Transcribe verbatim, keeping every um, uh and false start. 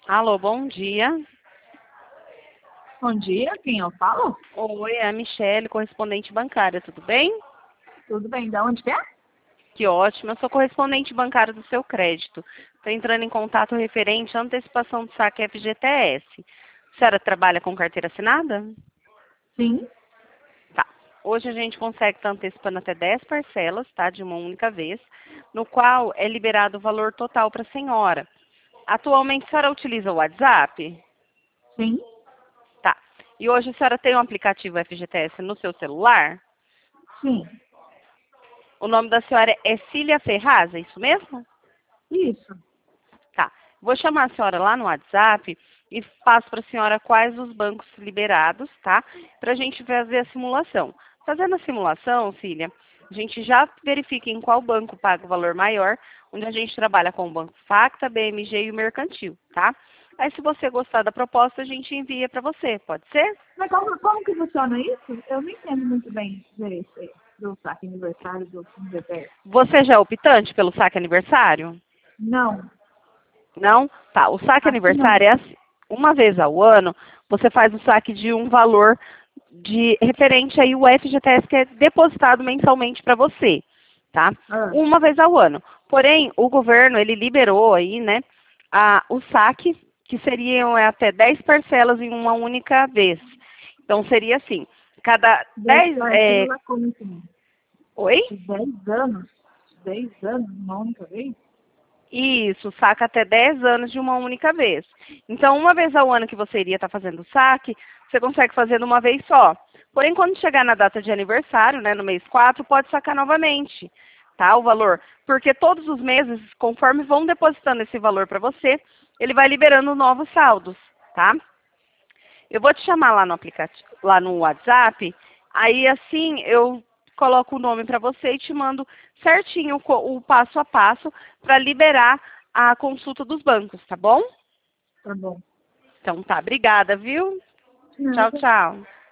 Alô, bom dia. Bom dia, quem eu falo? Oi, é a Michele, correspondente bancária, tudo bem? Tudo bem, de onde que é? Que ótimo, eu sou correspondente bancária do seu crédito. Estou entrando em contato referente à antecipação do saque F G T S. A senhora trabalha com carteira assinada? Sim. Tá. Hoje a gente consegue estar antecipando até dez parcelas, tá? De uma única vez, no qual é liberado o valor total para a senhora. Atualmente a senhora utiliza o WhatsApp? Sim. Tá. E hoje a senhora tem um aplicativo F G T S no seu celular? Sim. O nome da senhora é Cília Ferraz, é isso mesmo? Isso. Tá. Vou chamar a senhora lá no WhatsApp e passo para a senhora quais os bancos liberados, tá? Para a gente fazer a simulação. Fazendo a simulação, filha, a gente já verifica em qual banco paga o valor maior, onde a gente trabalha com o Banco Facta, B M G e o Mercantil, tá? Aí, se você gostar da proposta, a gente envia para você, pode ser? Mas como, como que funciona isso? Eu não entendo muito bem direito aí, do saque aniversário do G P S. Você já é optante pelo saque aniversário? Não, Não? Tá. O saque acho que não. aniversário é assim. Uma vez ao ano, você faz o saque de um valor de referente aí o F G T S que é depositado mensalmente para você, tá? Ah, Uma vez ao ano. Porém, o governo, ele liberou aí, né, a, o saque, que seriam é, até dez parcelas em uma única vez. Então, seria assim, cada dez dez é, parcelas como assim? oi? De dez anos? dez anos, uma única vez? Isso, saca até dez anos de uma única vez. Então, uma vez ao ano que você iria estar fazendo o saque, você consegue fazer de uma vez só. Porém, quando chegar na data de aniversário, né, no mês quatro, pode sacar novamente, tá, o valor. Porque todos os meses, conforme vão depositando esse valor para você, ele vai liberando novos saldos, tá? Eu vou te chamar lá no aplicativo, lá no WhatsApp, aí assim eu coloco o nome para você e te mando certinho o, o passo a passo para liberar a consulta dos bancos, tá bom? Tá bom. Então tá, obrigada, viu? Tchau, Nada. tchau.